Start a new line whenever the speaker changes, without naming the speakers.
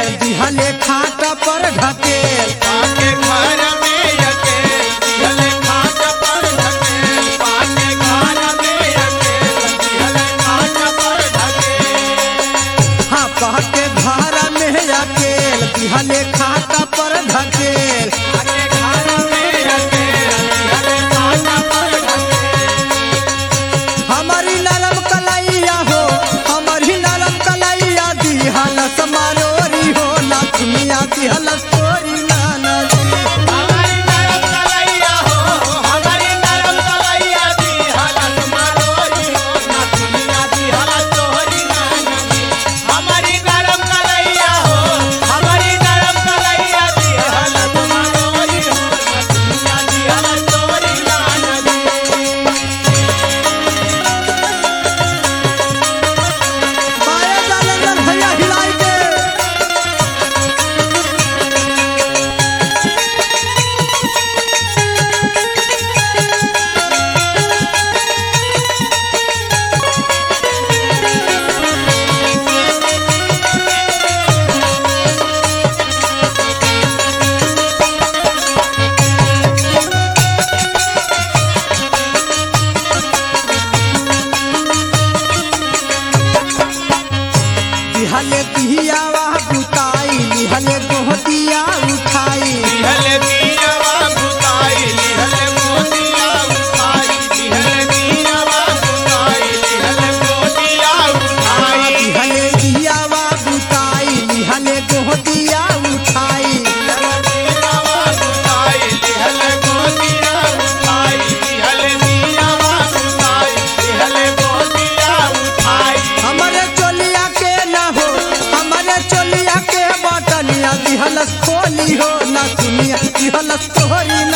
अकेल दिहले खाट पर ढकेल
पाके घर में अकेल दिहले खाट पर ढकेल पाके घर में अकेल दिहले खाट पर ढकेल
हाँ पाके घर में अकेल दिहले खाट पर ढकेल
पाके घर में अकेल दिहले खाट पर ढकेल
हमारी नरम कलैया हो हमारी नरम कलैया दिहलस मारोरी हो ना दुनिया दिहलस तोरी नाना जी
हमारी नरम कलैया हो हमारी नरम कलैया दिहलस मारोरी हो ना दुनिया दिहलस तोरी नाना जी हमारी नरम कलैया हो हमारी नरम कलैया दिहलस मारोरी हो ना दुनिया दिहलस तोरी नाना जी
माया जालंधर भैया हिलाई के दिहले दिहियावा बुताई दिहले गोहतिया उठाई
दिहले दियावा बुताई दिहले मोतिया उठाई दिहले दियावा बुताई दिहले मोतिया उठाई
दिहले दिहियावा बुताई दिहले गोहतिया उठाई
दिहले दियावा बुताई दिहले मोतिया उठाई दिहले दियावा बुताई दिहले मोतिया उठाई
हमारे चोलिया के ना हो हमारे चोलिया के बटनिया दिहलस खोली हो ना दुनिया दिहलस तोरी